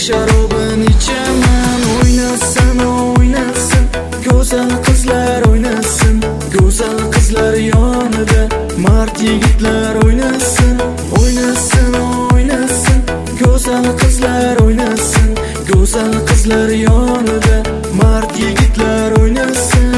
sharobini ichaman. O'ynasin, o'ynasin, go'zal qizlar o'ynasin. Go'zal qizlar yonida mard yigitlar o'ynasin. O'ynasin, o'ynasin, go'zal qizlar o'ynasin. Go'zal qizlar yonida mard yigitlar o'ynasin.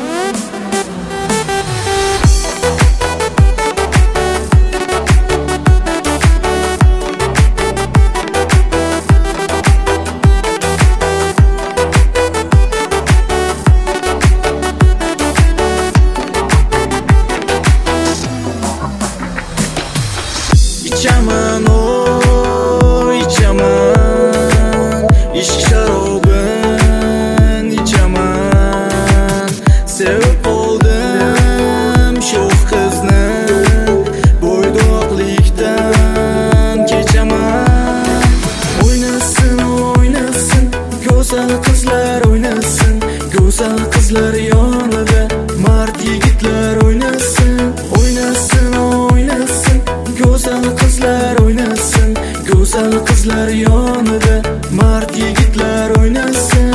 İçaman, o içaman, ishq sharobin ichaman. Sevib qoldim sho'x qizni, bo'ydoqlikdan kechaman. O'ynasin, o'ynasin, go'zal qizlar o'ynasin. Go'zal qizlar yonida mard yigitlar o'ynasin. O'ynasin, o'ynasin, go'zal qizlar o'ynasin. Go'zal qizlar yonida mard yigitlar o'ynasin.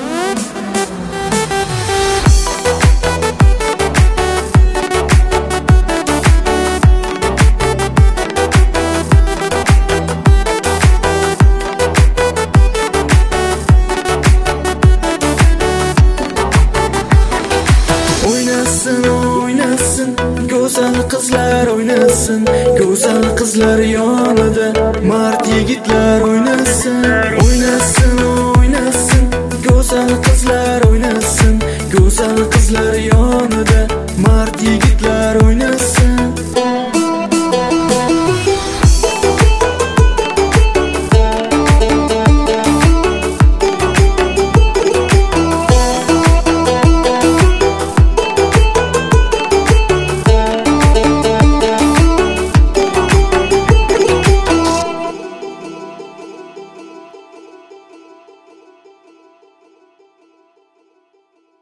O'ynasin, o'ynasin, go'zal qizlar o'ynasin. Go'zal qizlar yonida mard yigitlar o'ynasin. O'ynasin, o'ynasin, go'zal qizlar o'ynasin. Go'zal qizlar